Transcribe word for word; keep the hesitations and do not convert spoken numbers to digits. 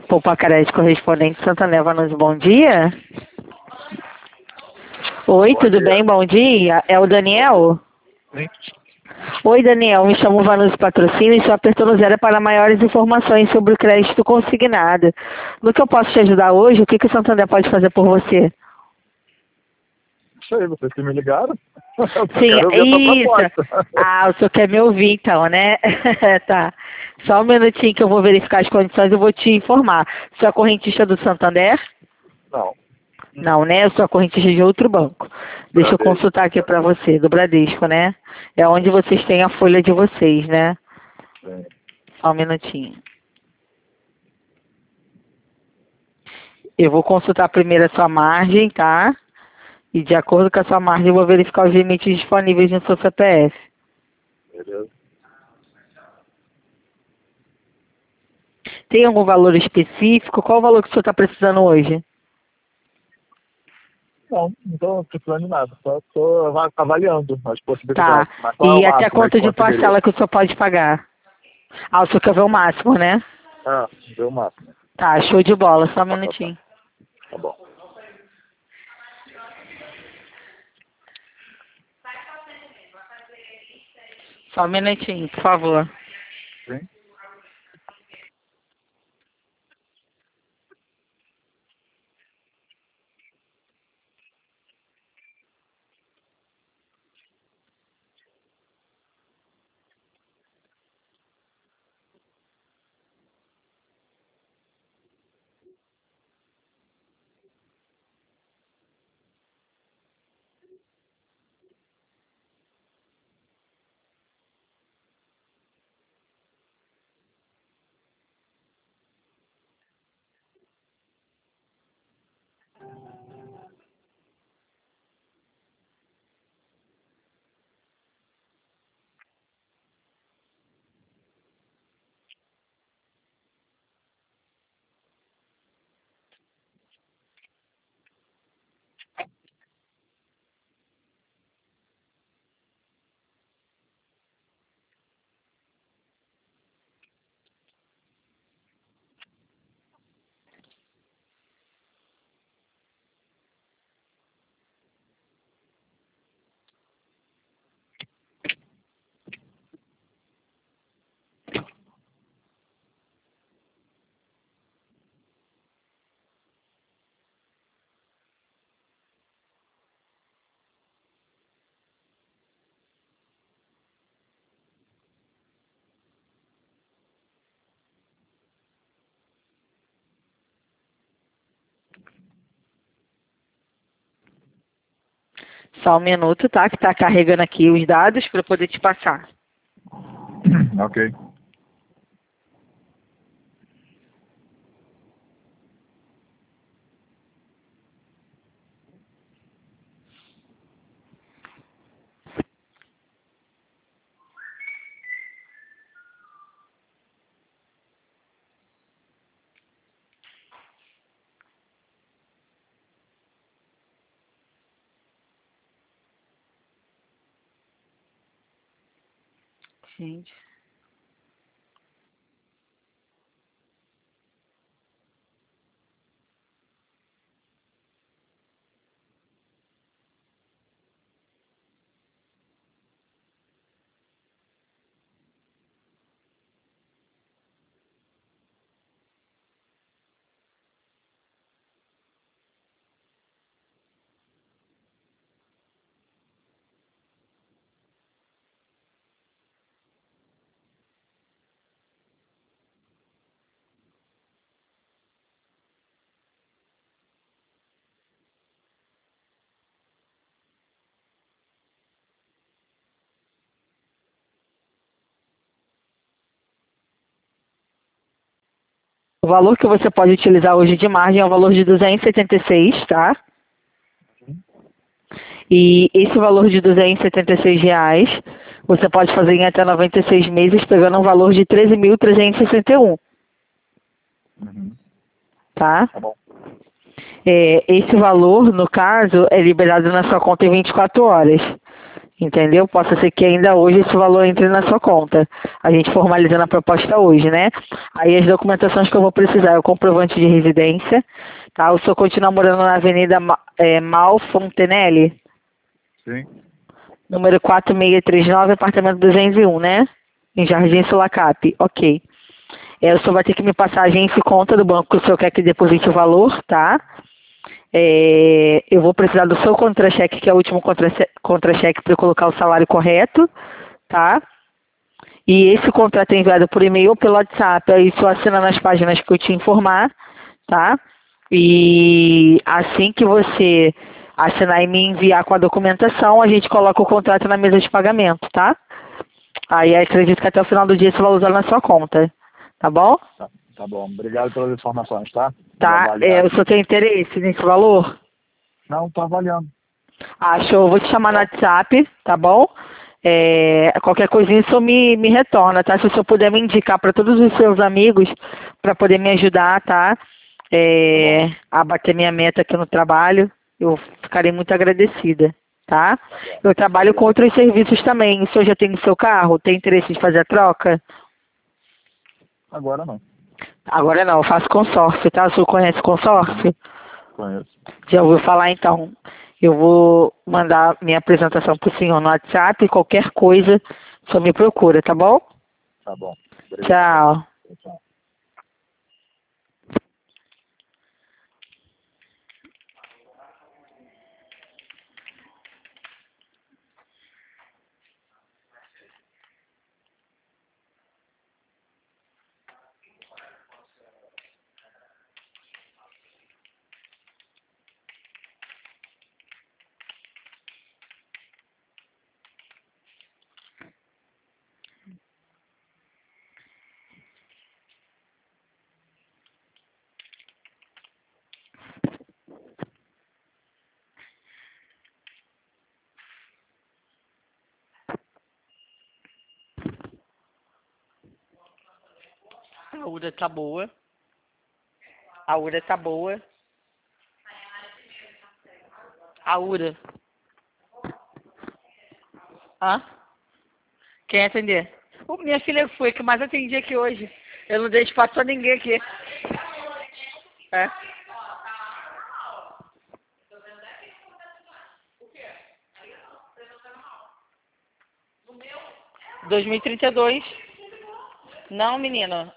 Poupa Crédito correspondente Santander, Vanucci, bom dia. Oi, Bom tudo dia. bem? Bom dia. É o Daniel? Sim. Oi, Daniel. Me chamo Vanucci Patrocínio e estou apertando zero para maiores informações sobre o crédito consignado. No que eu posso te ajudar hoje, o que, que o Santander pode fazer por você? Isso aí, vocês que me ligaram. Eu só Sim, quero ouvir a tua isso. proposta. Ah, o senhor quer me ouvir então, né? Tá. Só um minutinho que eu vou verificar as condições e eu vou te informar. Você é correntista do Santander? Não, Não, né? Eu sou correntista de outro banco. Deixa eu Bradesco. consultar aqui para você, do Bradesco, né? É onde vocês têm a folha de vocês, né? Sim. Só um minutinho. Eu vou consultar primeiro a sua margem, tá? E de acordo com a sua margem, eu vou verificar os limites disponíveis no seu C P F. Beleza. Tem algum valor específico? Qual o valor que o senhor está precisando hoje? Não, não estou precisando de nada. Só estou avaliando as Tá. possibilidades. Mas qual é o E até máximo aí que quanto de conseguiria? parcela que o senhor pode pagar? Ah, o senhor quer ver o máximo, né? Ah, deu o máximo. Tá, show de bola. Só um Tá, tá, tá. minutinho. Tá bom. Só um minutinho, por favor. Sim. Só um minuto, tá? Que tá carregando aqui os dados para poder te passar. Ok. Gente. O valor que você pode utilizar hoje de margem é o valor de duzentos e setenta e seis, tá? E esse valor de duzentos e setenta e seis reais, você pode fazer em até noventa e seis meses, pegando um valor de treze mil trezentos e sessenta e um, Uhum. tá? Tá bom. É, esse valor, no caso, é liberado na sua conta em vinte e quatro horas. Entendeu? Possa ser que ainda hoje esse valor entre na sua conta. A gente formalizando a proposta hoje, né? Aí as documentações que eu vou precisar é o comprovante de residência, tá? O senhor continua morando na Avenida Ma- é, Mal Fontenelle, Sim. número quatro seis três nove, apartamento duzentos e um, né? Em Jardim Sulacap. Ok. É, o senhor vai ter que me passar a agência e conta do banco que o senhor quer que deposite o valor, tá? É, eu vou precisar do seu contra-cheque, que é o último contra- contra-cheque para eu colocar o salário correto, tá? E esse contrato é enviado por e-mail ou pelo WhatsApp, aí só assina nas páginas que eu te informar, tá? E assim que você assinar e me enviar com a documentação, a gente coloca o contrato na mesa de pagamento, tá? Aí acredito que até o final do dia você vai usar na sua conta, tá bom? Tá, tá bom. Obrigado pelas informações, tá? Vou Tá, avaliar é, o aqui. senhor tem interesse nesse valor? Não, tô avaliando. Ah, show. Vou te chamar no WhatsApp, tá bom? É, qualquer coisinha o senhor me, me retorna, tá? Se o senhor puder me indicar para todos os seus amigos para poder me ajudar, tá? É, a bater minha meta aqui no trabalho, eu ficarei muito agradecida, tá? Eu trabalho com outros serviços também. O senhor já tem o seu carro? Tem interesse em fazer a troca? Agora não. Agora não, eu faço consórcio, tá? O senhor conhece consórcio? Conheço. Já ouviu falar então? Eu vou mandar minha apresentação para o senhor no WhatsApp. Qualquer coisa, só me procura, tá bom? Tá bom. Obrigado. Tchau. Tchau. A Ura tá boa. A Ura tá boa. A Ura. Hã? Quem atender? Ô, minha filha foi, que mais atendi aqui hoje. Eu não dei espaço pra ninguém aqui. É. dois mil e trinta e dois. Não, menina.